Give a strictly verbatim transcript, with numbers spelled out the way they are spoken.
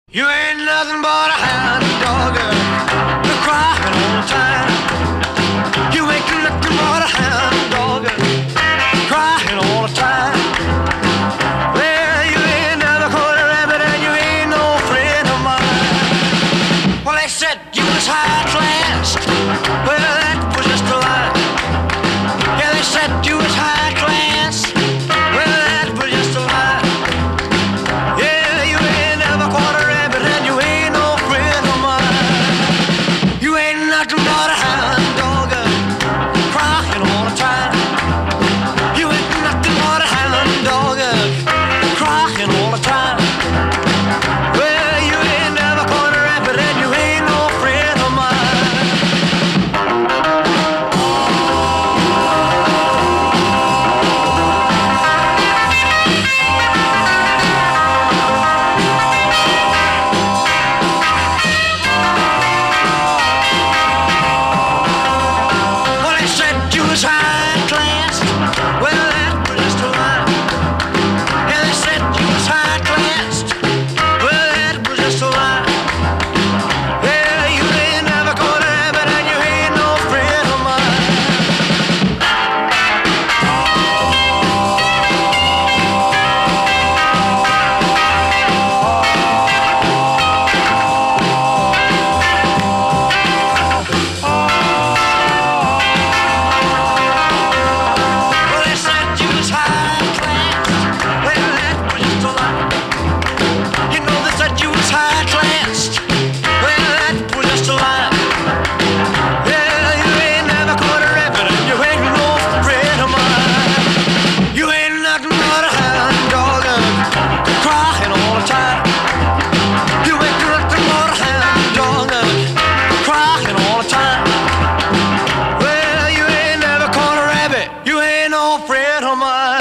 You ain't nothing but a hound dog, you're crying all the time. You ain't nothing but a hound dog, crying all the time. Well, you ain't never caught a rabbit and you ain't no friend of mine. Well, they said you was high class, well, that was just a lie. Yeah, they said you was high class, well, that was just a lie. Yeah, you ain't never caught a rabbit and you ain't no friend of mine. You ain't nothing but a hound dog, crying all the time. You ain't nothing but a hound dog, crying all the time. Well, you ain't never caught a rabbit and you ain't no friend of mine. Well, they said you was high class. Well, that was just a lie. Yeah, they said you was high class. Well, that was just a lie. Yeah, you ain't never caught a rabbit and you ain't no friend of mine. Well, they said you was high class. Well, that was just a lie. You know they said you was high class. Well, that was just a lie. Yeah, you ain't never caught a rabbit and you ain't no friend of mine. You ain't nothing but a hound dog, crying all the time. You ain't nothing but a hound dog, crying all the time. Well, you ain't never caught a rabbit, you ain't no friend of mine.